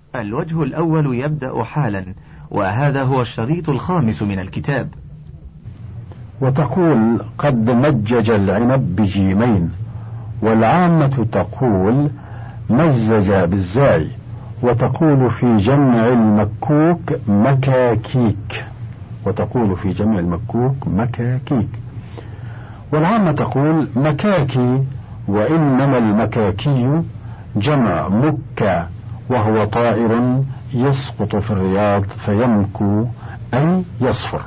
الوجه الأول يبدأ حالا، وهذا هو الشريط الخامس من الكتاب. وتقول قد مجج العنب بجيمين، والعامة تقول مزج بالزاي، وتقول في جمع المكوك مكاكيك، وتقول في جمع المكوك مكاكيك. والعامة تقول مكاكي، وإنما المكاكي جمع مكة، وهو طائر يسقط في الرياض فيمكو أي يصفر.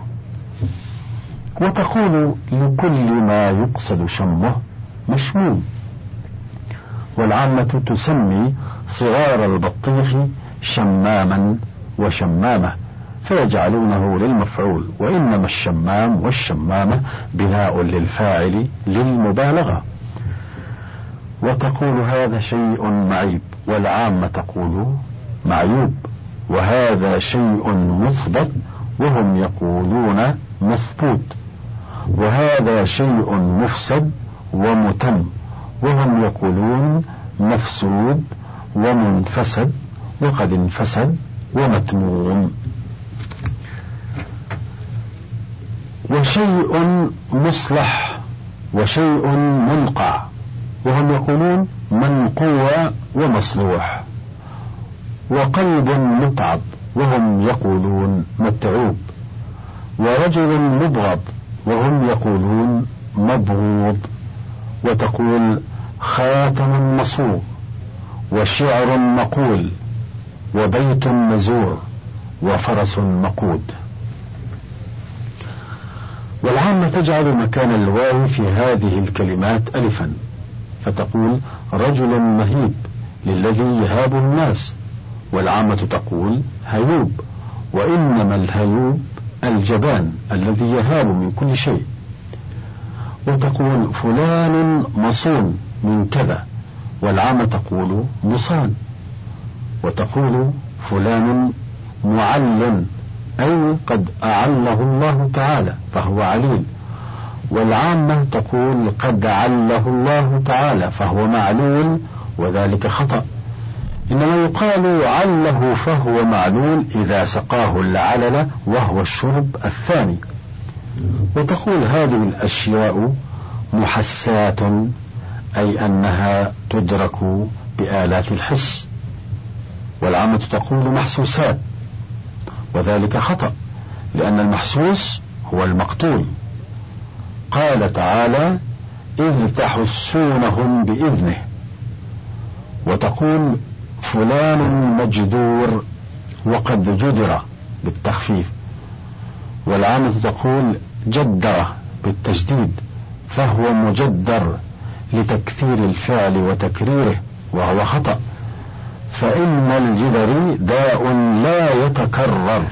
وتقول لكل ما يقصد شمه مشموم. والعامة تسمي صغار البطيخ شماما وشمامة، فيجعلونه للمفعول، وإنما الشمام والشمامة بناء للفاعل للمبالغة. وتقول هذا شيء معيب، والعامة تقول معيوب. وهذا شيء مثبت، وهم يقولون مثبوت. وهذا شيء مفسد ومتم، وهم يقولون مفسود ومنفسد، وقد انفسد ومتموم. وشيء مصلح وشيء منقع، وهم يقولون منقوع ومصلوح. وقلب متعب، وهم يقولون متعوب. ورجل مبغض، وهم يقولون مبغوض. وتقول خاتم مصوغ، وشعر مقول، وبيت مزور، وفرس مقود. والعامة تجعل مكان الواو في هذه الكلمات ألفا، فتقول رجل مهيب للذي يهاب الناس. والعامة تقول هيوب، وإنما الهيوب الجبان الذي يهاب من كل شيء. وتقول فلان مصون من كذا، والعامة تقول مصان. وتقول فلان معل، أي قد أعله الله تعالى فهو عليل. والعامة تقول قد عله الله تعالى فهو معلول، وذلك خطأ. إنما يقال عله فهو معلول إذا سقاه العلل، وهو الشرب الثاني. وتقول هذه الأشياء محسات، أي أنها تدرك بآلات الحس. والعامة تقول محسوسات، وذلك خطأ، لأن المحسوس هو المقتول. قال تعالى إذ تحسونهم بإذنه. وتقول فلان مجدور، وقد جدر بالتخفيف. والعامة تقول جدر بالتجديد، فهو مجدر لتكثير الفعل وتكريره، وهو خطأ، فإن الجدر داء لا يتكرر.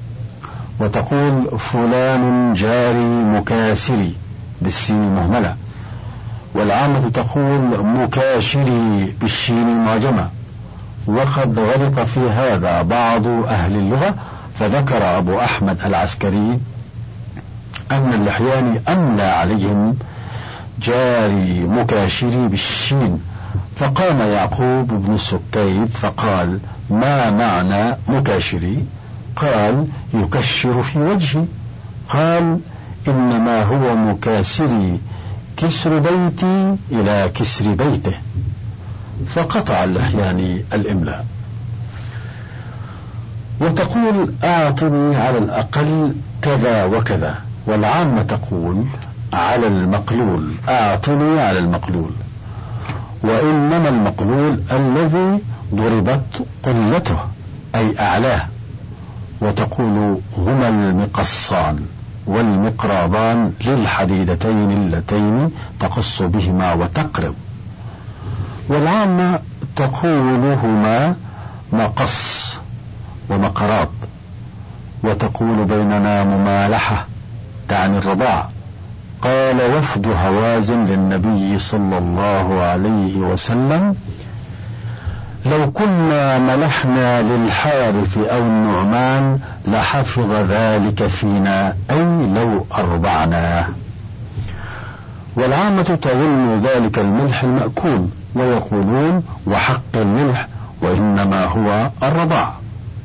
وتقول فلان جاري مكاسري بالسين مهملة. والعامة تقول مكاشري بالشين المعجمة. وقد غلط في هذا بعض أهل اللغة، فذكر أبو أحمد العسكري أن اللحياني أملى عليهم جاري مكاشري بالشين، فقام يعقوب بن السكيت فقال ما معنى مكاشري؟ قال يكشر في وجهي. قال إنما هو مكاسري كسر بيتي إلى كسر بيته، فقطع اللحياني الإملاء. وتقول أعطني على الأقل كذا وكذا، والعامة تقول على المقلول أعطني على المقلول، وإنما المقلول الذي ضربت قلته أي أعلاه. وتقول هما المقصان والمقراضان للحديدتين اللتين تقص بهما وتقرض. والعامة تقول هما مقص ومقراض. وتقول بيننا ممالحة تعني الرضاع. قال وفد هوازن للنبي صلى الله عليه وسلم لو كنا ملحنا للحارث أو النعمان لحفظ ذلك فينا، أي لو أرضعناه. والعامة تظن ذلك الملح المأكول، ويقولون وحق الملح وإنما هو الرضاع.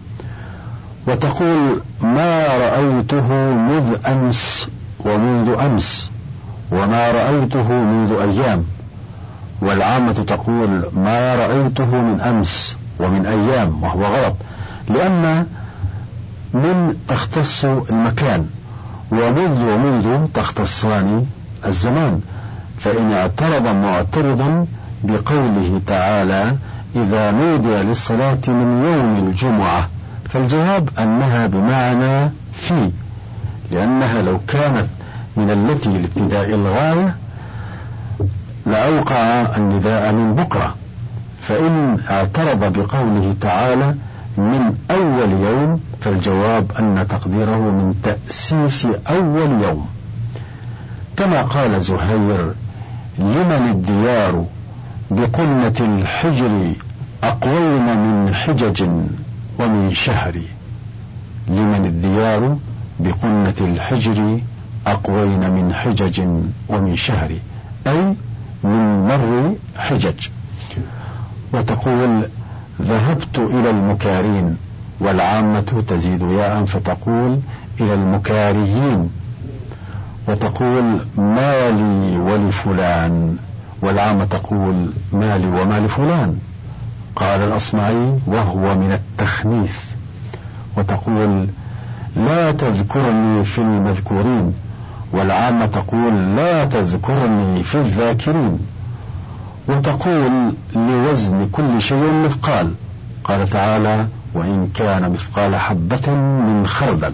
وتقول ما رأيته مذ أمس ومنذ أمس، وما رأيته منذ أيام. والعامة تقول ما رأيته من أمس ومن أيام، وهو غلط، لأن من تختص المكان، ومنذ تختصان الزمان. فإن اعترض معترض بقوله تعالى إذا نودي للصلاة من يوم الجمعة، فالجواب أنها بمعنى في، لأنها لو كانت من التي لابتداء الغاية لأوقع النداء من بكرة. فإن اعترض بقوله تعالى من أول يوم، فالجواب أن تقديره من تأسيس أول يوم. كما قال زهير لمن الديار بقنة الحجر أقوين من حجج ومن شهر. لمن الديار بقنة الحجر أقوين من حجج ومن شهر، أي من مر حجج. وتقول ذهبت إلى المكارين، والعامة تزيد ياء فتقول إلى المكاريين. وتقول مالي ولفلان، والعامة تقول مالي وما لفلان. قال الأصمعي وهو من التخنيث. وتقول لا تذكرني في المذكورين، والعامة تقول لا تذكرني في الذاكرين. وتقول لوزن كل شيء مثقال، قال تعالى وإن كان مثقال حبة من خردل.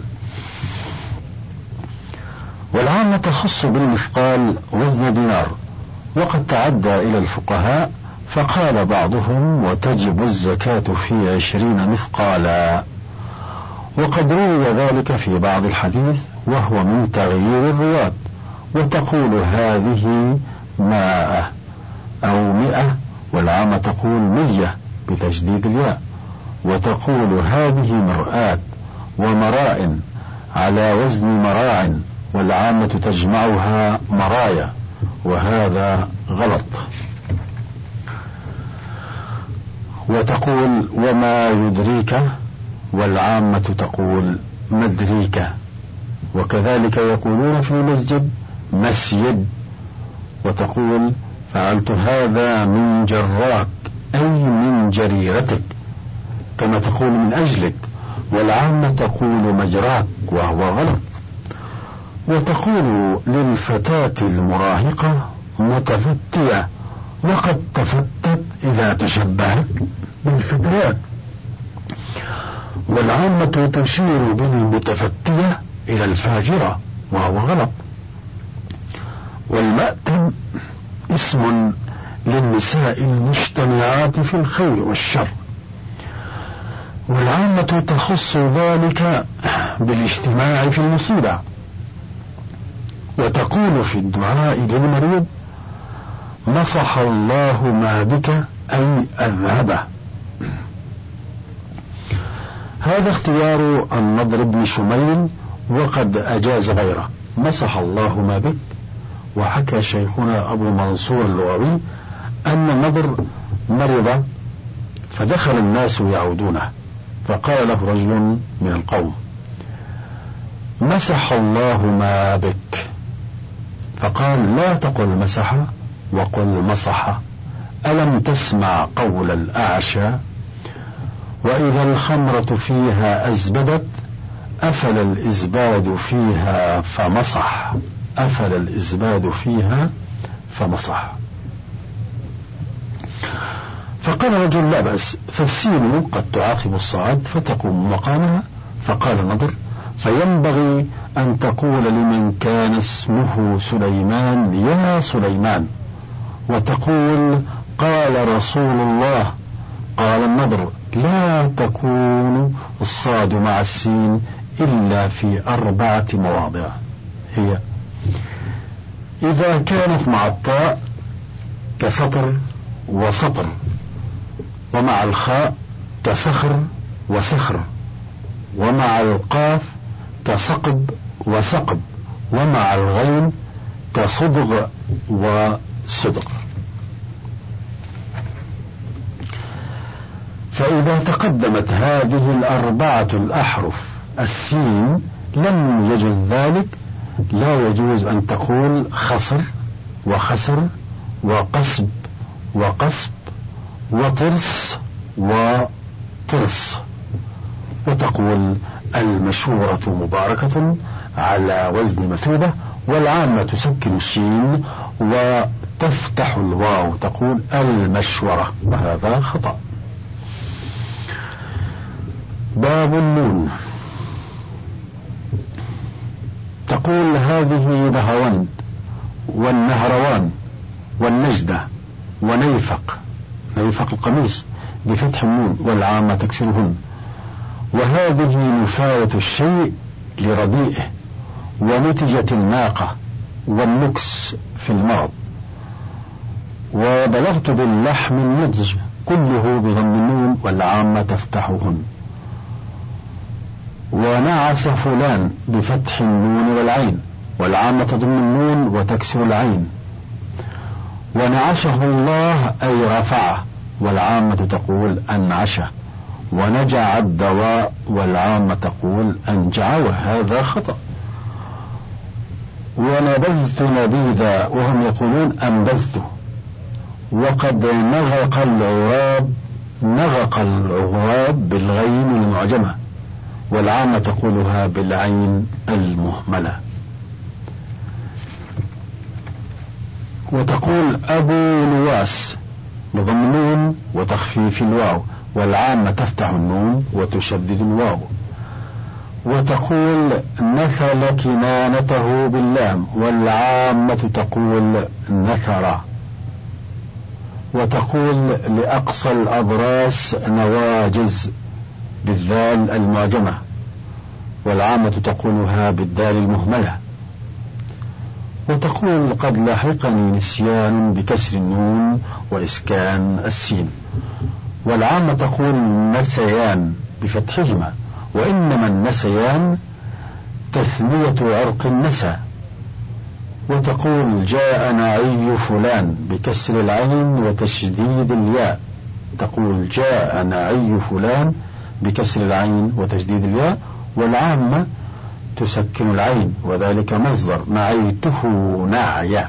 والعامة تخص بالمثقال وزن دينار، وقد تعدى إلى الفقهاء فقال بعضهم وتجب الزكاة في 20 مثقالا، وقد روي ذلك في بعض الحديث وهو من تغيير الرواة. وتقول هذه 100 أو 100، والعامة تقول 100 بتشديد الياء. وتقول هذه مرآة ومراء على وزن مراع، والعامة تجمعها مرايا، وهذا غلط. وتقول وما يدريك، والعامة تقول مدريك. وكذلك يقولون في المسجد مسجد. وتقول فعلت هذا من جراك، أي من جريرتك، كما تقول من أجلك، والعامة تقول مجراك، وهو غلط. وتقول للفتاة المراهقة متفتية، وقد تفتت إذا تشبهت بالفتيات، والعامة تشير بالمتفتية إلى الفاجرة، وهو غلط. والمأتم اسم للنساء المجتمعات في الخير والشر، والعامة تخص ذلك بالاجتماع في المصيبة. وتقول في الدعاء للمريض مسح الله ما بك، أي أذهبه. هذا اختيار النضر بن شميل، وقد أجاز غيره مسح الله ما بك. وحكى شيخنا أبو منصور اللغوي أن النضر مرض فدخل الناس يعودونه، فقال له رجل من القوم مسح الله ما بك، فقال لا تقل مسح وقل مصح، ألم تسمع قول الأعشى وإذا الخمرة فيها أزبدت أفل الإزباد فيها فمصح، أفل الإزباد فيها فمصح. فقال رجل لا بأس، فالسين قد تعاقب الصاد فتقوم مقامها. فقال النضر فينبغي أن تقول لمن كان اسمه سليمان يا سليمان، وتقول قال رسول الله. قال النضر لا تكون الصاد مع السين إلا في 4 مواضع، هي إذا كانت مع الطاء كسطر وسطر، ومع الخاء كسخر وسخر، ومع القاف كصقب وسقب، ومع الغين كصدغ وصدغ. فإذا تقدمت هذه الأربعة الأحرف السين لم يجوز ذلك، لا يجوز أن تقول خصر وخسر وقصب وقصب وطرس وطرس، وتقول المشورة مباركة على وزن مثوبة، والعامة تسكن الشين وتفتح الواو تقول المشورة، وهذا خطأ. باب النون، تقول هذه نهروند والنهروان والنجدة ونيفق، نيفق القميص بفتح النون والعامة تكسرهن، وهذه نفاية الشيء لرديئه، ونتجت الناقة والنكس في المرض، وبلغت باللحم النضج كله بضم النون والعامة تفتحهن، ونعس فلان بفتح النون والعين والعامة تضم النون وتكسر العين، ونعشه الله أي رفعه والعامة تقول أنعشه، ونجع الدواء والعامة تقول أنجع، وهذا خطأ. ونبذت نبيذا وهم يقولون أنبذته، وقد نغق العراب بالغين المعجمة والعامة تقولها بالعين المهملة. وتقول أبو نواس بضم النون وتخفيف الواو والعامة تفتح النون وتشدد الواو. وتقول نثل كنانته باللام والعامة تقول نثر. وتقول لأقصى الأضراس نواجز بالذال المعجمة والعامة تقولها بالدال المهملة. وتقول قد لاحقني نسيان بكسر النون وإسكان السين والعامة تقول نسيان بفتحهما، وإنما النسيان تثنية عرق النسى. وتقول جاء نعي فلان بكسر العين وتشديد الياء، تقول جاء نعي فلان بكسر العين وتشديد الياء والعامة تسكن العين وذلك مصدر نعيته نعيا.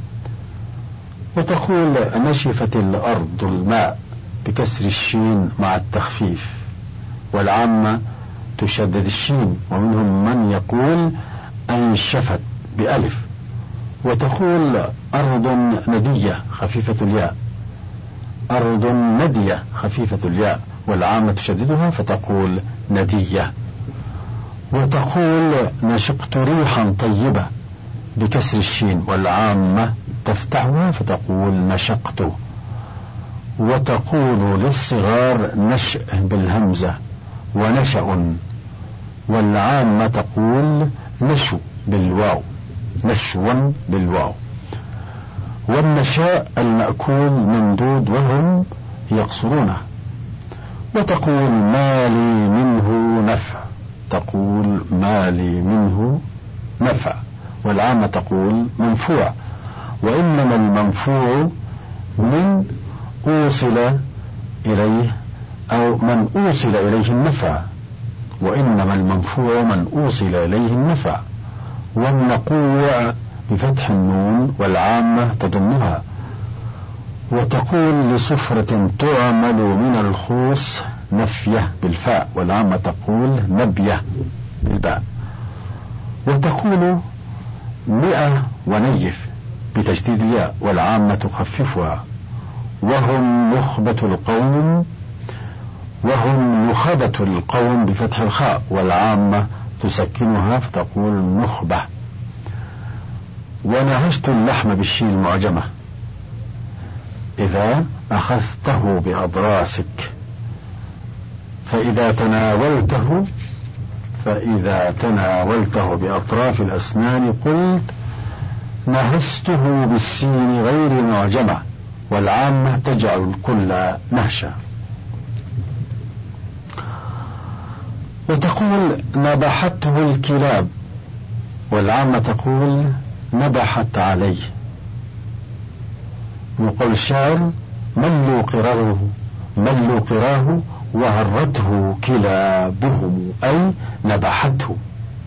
وتقول نشفت الأرض الماء بكسر الشين مع التخفيف والعامة تشدد الشين، ومنهم من يقول أنشفت بألف. وتقول أرض ندية خفيفة الياء، أرض ندية خفيفة الياء والعامة تشددها فتقول ندية. وتقول نشقت ريحا طيبة بكسر الشين والعامة تفتحها فتقول نشقت. وتقول للصغار نشأ بالهمزة ونشأ والعامة تقول نشو بالواو، نشوا بالواو. والنشاء المأكول ممدود وهم يقصرونه. وتقول ما لي منه نفع، تقول ما لي منه نفع والعامة تقول منفوع، وإنما المنفوع من أوصل إليه أو من أوصل إليه النفع، وإنما المنفوع من أوصل إليه النفع. والنقوع بفتح النون والعامة تضمها. وتقول لصفرة تعمل من الخوص نفية بالفاء والعامة تقول نبية بالباء. وتقول 100 ونيف بتشديد الياء والعامة تخففها. وهم نخبة القوم بفتح الخاء والعامة تسكنها فتقول نخبة. ونهشت اللحم بالشين المعجمة إذا أخذته بأضراسك، فإذا تناولته بأطراف الأسنان قلت نهشته بالسين غير معجمة والعامة تجعل الكل نهشا. وتقول نبحته الكلاب والعامة تقول نبحت عليه. وقول الشاعر ملوا قرره ملوا قراه وعرته كلابهم أي نبحته.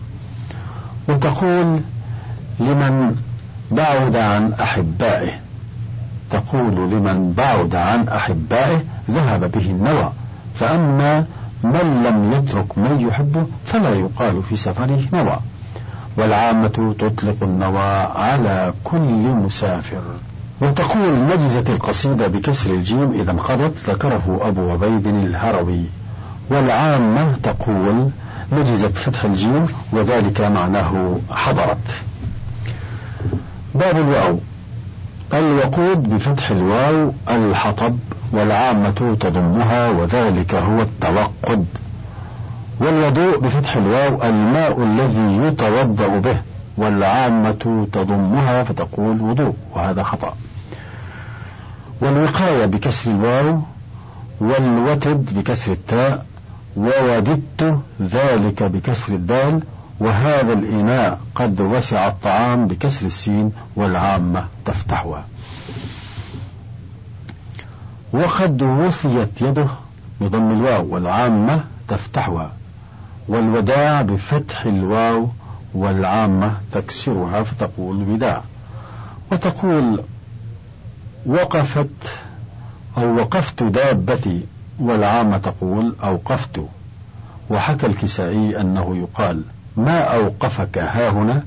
وتقول لمن بعد عن أحبائه، تقول لمن بعد عن أحبائه ذهب به النوى، فأما من لم يترك من يحبه فلا يقال في سفره نوى. والعامة تطلق النوى على كل مسافر. وتقول نجزت القصيدة بكسر الجيم إذا انقضت، ذكره أبو عبيد الهروي. والعامة تقول نجزت بفتح الجيم وذلك معناه حضرت. باب الواو. الوقود بفتح الواو الحطب، والعامة تضمها وذلك هو التوقد. والوضوء بفتح الواو الماء الذي يتوضأ به، والعامة تضمها فتقول وضوء، وهذا خطأ. والوقاية بكسر الواو، والوتد بكسر التاء، ووددت ذلك بكسر الدال، وهذا الإناء قد وسع الطعام بكسر السين، والعامة تفتحها. وقد وصيت يده بضم الواو، والعامة تفتحها. والوداع بفتح الواو، والعامة تكسرها فتقول وداع. وتقول وقفت أو وقفت دابتي، والعامة تقول أوقفت. وحكى الكسائي أنه يقال ما أوقفك هاهنا،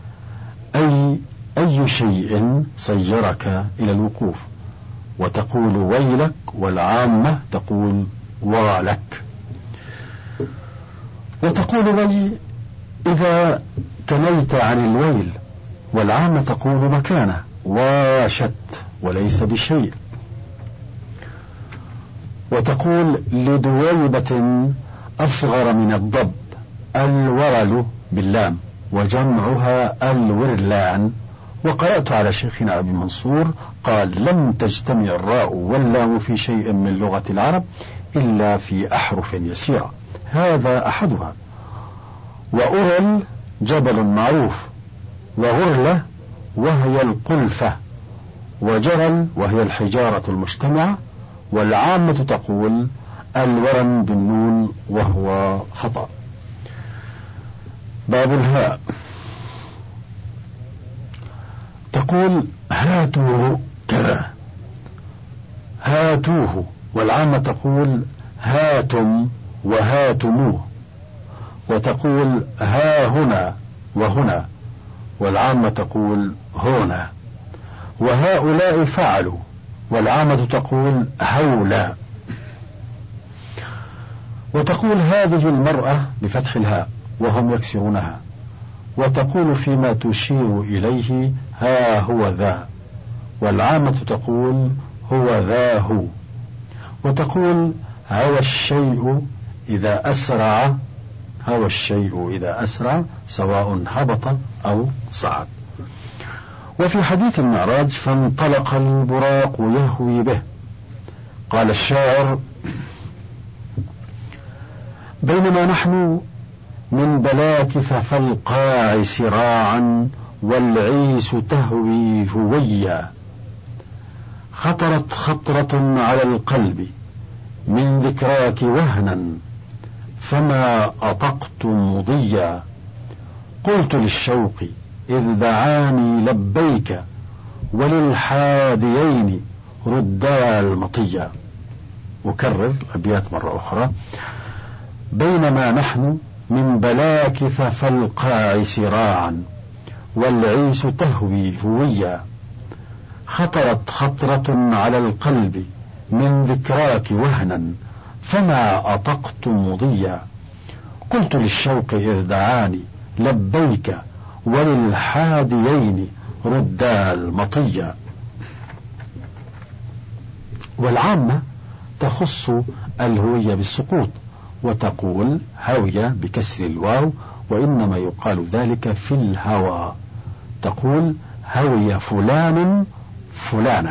أي شيء صيرك إلى الوقوف. وتقول ويلك، والعامة تقول والك. وتقول وي إذا كنيت عن الويل، والعامة تقول مكانه واشت وليس بشيء. وتقول لدويبة أصغر من الضب، الورل باللام، وجمعها الورلان. وقرأت على شيخنا أبي منصور قال لم تجتمع الراء واللام في شيء من لغة العرب إلا في أحرف يسيرة، هذا أحدها. وأرل جبل معروف، وغرلة وهي القلفة، وجرل وهي الحجارة المجتمعة. والعامة تقول الورم بالنون وهو خطأ. باب الهاء. تقول هاتوه كذا، هاتوه، والعامة تقول هاتم وهاتموه. وتقول ها هنا وهنا، والعامة تقول هنا. وهؤلاء فعلوا، والعامة تقول هولا. وتقول هذه المرأة بفتح الهاء وهم يكسرونها. وتقول فيما تشير إليه ها هو ذا، والعامة تقول هو ذا هو. وتقول هوى الشيء إذا أسرع، هوى الشيء إذا أسرع سواء هبط أو صعد. وفي حديث المعراج فانطلق البراق يهوي به. قال الشاعر بينما نحن من بلاكث فالقاع سراعا، والعيس تهوي هويا، خطرت خطرة على القلب من ذكراك وهنا، فما أطقت مضيا، قلت للشوق إذ دعاني لبيك، وللحاديين ردا المطيا. أكرر الأبيات مرة أخرى. بينما نحن من بلاكث فالقاع سراعا، والعيس تهوي هويا، خطرت خطرة على القلب من ذكراك وهنا، فما أطقت مضيا، قلت للشوق إذ دعاني لبيك، وللحاديين ردا المطيا. والعامة تخص الهوية بالسقوط، وتقول هوية بكسر الواو، وإنما يقال ذلك في الهوى، تقول هوي فلان فلانة.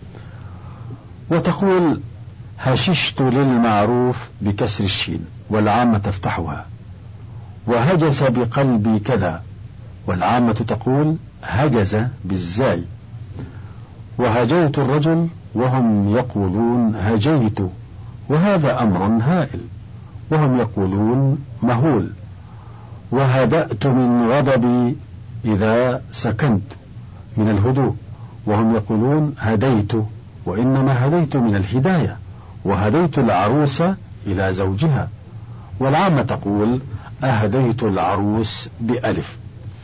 وتقول هششت للمعروف بكسر الشين، والعامة تفتحها. وهجس بقلبي كذا، والعامة تقول هجز بالزاي. وهجيت الرجل، وهم يقولون هجيت، وهذا أمر هائل. وهم يقولون مهول. وهدأت من غضبي إذا سكنت، من الهدوء. وهم يقولون هديت، وإنما هديت من الهداية، وهديت العروس إلى زوجها. والعامة تقول أهديت العروس بألف.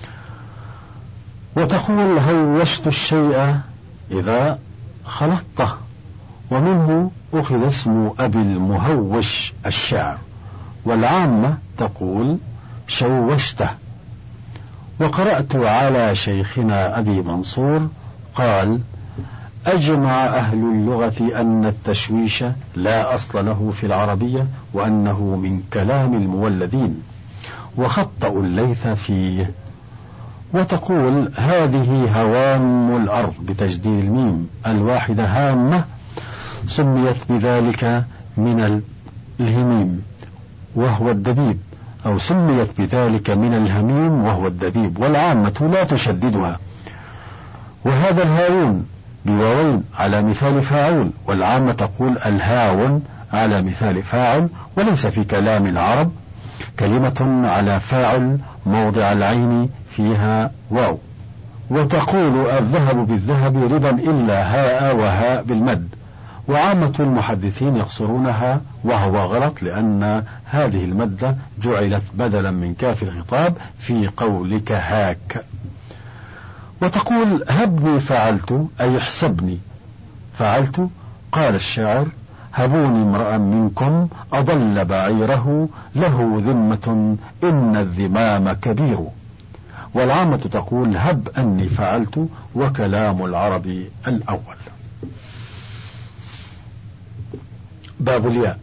وتقول هوشت الشيء إذا خلطته، ومنه أخذ اسم أبي المهوش الشاعر. والعامة تقول شوشته. وقرأت على شيخنا أبي منصور قال أجمع أهل اللغة أن التشويش لا أصل له في العربية، وأنه من كلام المولدين، وخطأوا الليث فيه. وتقول هذه هوام الأرض بتجديد الميم الواحدة هامة، سميت بذلك من الهميم وهو الدبيب، أو سميت بذلك من الهميم وهو الدبيب، والعامة لا تشددها. وهذا الهاون بواوين على مثال فاعل، والعامة تقول الهاون على مثال فاعل، وليس في كلام العرب كلمة على فاعل موضع العين فيها واو. وتقول الذهب بالذهب ربا إلا هاء وهاء بالمد. وعامة المحدثين يقصرونها، وهو غلط، لأن هذه المادة جعلت بدلا من كاف الخطاب في قولك هاك. وتقول هبني فعلت، أي احسبني فعلت. قال الشاعر هبوني امرأ منكم أضل بعيره له ذمة إن الذمام كبير. والعامة تقول هب أني فعلت، وكلام العرب الأول. باب الياء.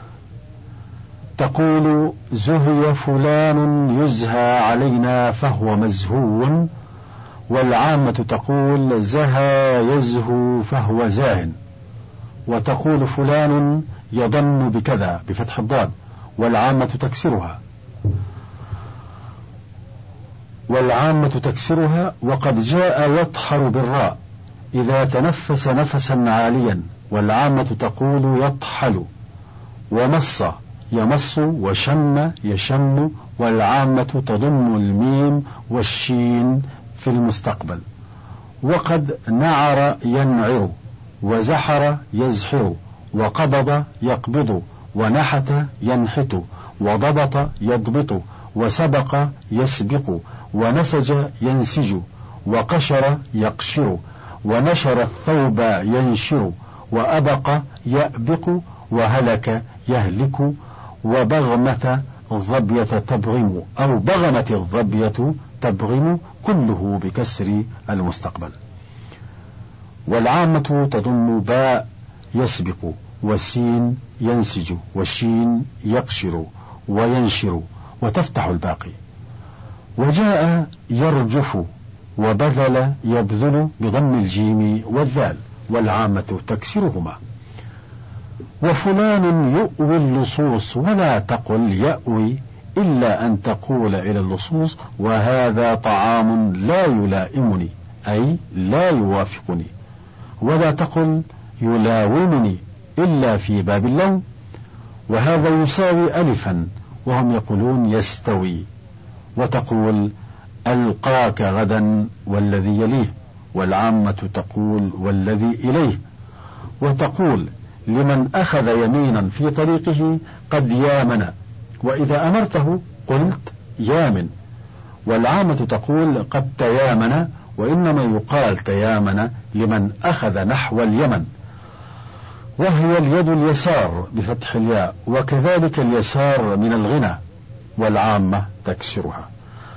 تقول زهي فلان يزهى علينا فهو مزهو. والعامة تقول زهى يزهو فهو زاه. وتقول فلان يظن بكذا بفتح الضاد، والعامة تكسرها. وقد جاء يطحر بالراء إذا تنفس نفسا عاليا، والعامة تقول يطحل. ومص يمص، وشم يشم، والعامة تضم الميم والشين في المستقبل. وقد نعر ينعر، وزحر يزحر، وقبض يقبض، ونحت ينحت، وضبط يضبط، وسبق يسبق، ونسج ينسج، وقشر يقشر، ونشر الثوب ينشر، وأبق يأبق، وهلك يهلك، وبغمة الظبية تبغم، أو بغمت الظبية تبغم، كله بكسر المستقبل. والعامة تضم باء يسبق، والسين ينسج، والشين يقشر وينشر، وتفتح الباقي. وجاء يرجف، وبذل يبذل بضم الجيم والذال، والعامة تكسرهما. وفلان يؤوي اللصوص، ولا تقل يأوي إلا أن تقول إلى اللصوص وهذا طعام لا يلائمني، أي لا يوافقني. ولا تقل يلاومني إلا في باب اللوم، وهذا يساوي ألفا، وهم يقولون يستوي. وتقول ألقاك غدا والذي يليه، والعامة تقول والذي إليه. وتقول لمن أخذ يمينا في طريقه قد يامن، وإذا أمرته قلت يامن. والعامة تقول قد تيامن، وإنما يقال تيامن لمن أخذ نحو اليمن، وهي اليد اليسار بفتح الياء، وكذلك اليسار من الغنى، والعامة تكسرها.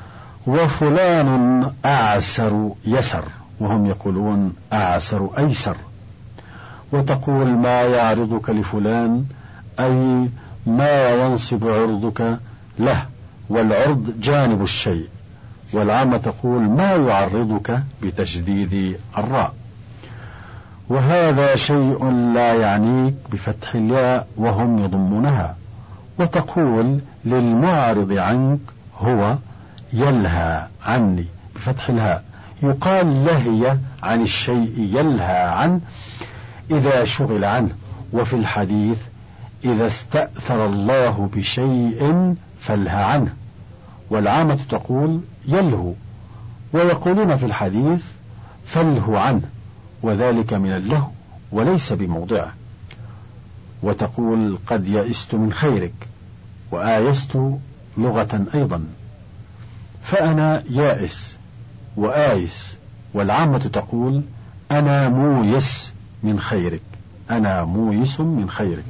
وفلان أعسر يسر، وهم يقولون أعسر أيسر. وتقول ما يعرضك لفلان، أي ما ينصب عرضك له، والعرض جانب الشيء. والعامة تقول ما يعرضك بتشديد الراء. وهذا شيء لا يعنيك بفتح الياء، وهم يضمونها. وتقول للمعرض عنك هو يلهى عني بفتح الهاء، يقال لهي عن الشيء يلهى عنه إذا شغل عنه. وفي الحديث إذا استأثر الله بشيء فله عنه، والعامة تقول يلهو، ويقولون في الحديث فله عنه، وذلك من اللهو وليس بموضعه. وتقول قد يئست من خيرك، وآيست لغة أيضا، فأنا يائس وآيس، والعامة تقول أنا مويس من خيرك، أنا مويس من خيرك.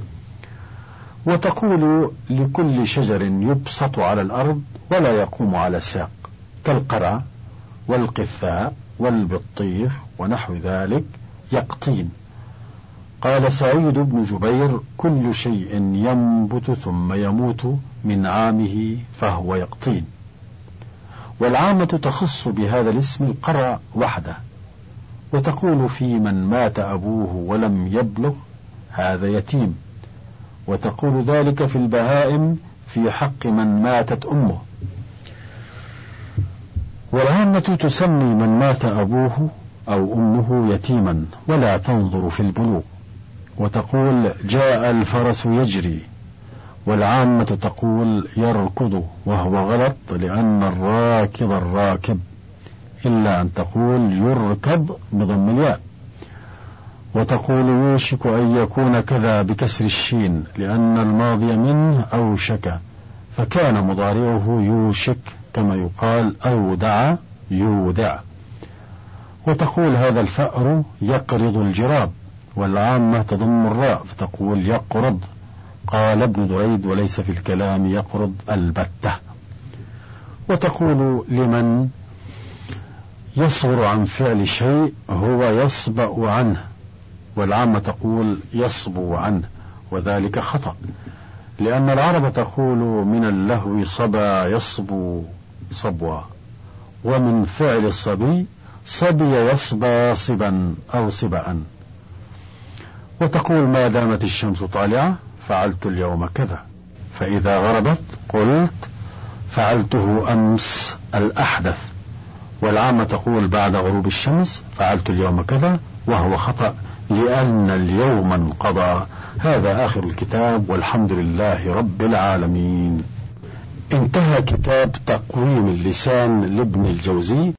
وتقول لكل شجر يبسط على الأرض ولا يقوم على ساق، كالقرع والقثاء والبطيخ ونحو ذلك، يقطين. قال سعيد بن جبير كل شيء ينبت ثم يموت من عامه فهو يقطين. والعامة تخص بهذا الاسم القرع وحده، وتقول في من مات أبوه ولم يبلغ هذا يتيم، وتقول ذلك في البهائم في حق من ماتت أمه. والعامة تسمي من مات أبوه أو أمه يتيما ولا تنظر في البلوغ، وتقول جاء الفرس يجري، والعامة تقول يركض، وهو غلط لأن الراكض الراكب، إلا أن تقول يركض بضم الياء. وتقول يوشك أن يكون كذا بكسر الشين، لأن الماضي منه أوشك، فكان مضارعه يوشك، كما يقال أودع يودع. وتقول هذا الفأر يقرض الجراب، والعامة تضم الراء فتقول يقرض. قال ابن دريد وليس في الكلام يقرض البتة. وتقول لمن يصغر عن فعل شيء هو يصبأ عنه، والعامة تقول يصبو عنه، وذلك خطأ، لأن العرب تقول من اللهو صبا يصبو صبوا، ومن فعل الصبي صبي يصبى صبا أو صبأ. وتقول ما دامت الشمس طالعة فعلت اليوم كذا، فإذا غربت قلت فعلته أمس الأحدث. والعامة تقول بعد غروب الشمس فعلت اليوم كذا، وهو خطأ لأن اليوم انقضى. هذا آخر الكتاب، والحمد لله رب العالمين. انتهى كتاب تقويم اللسان لابن الجوزي.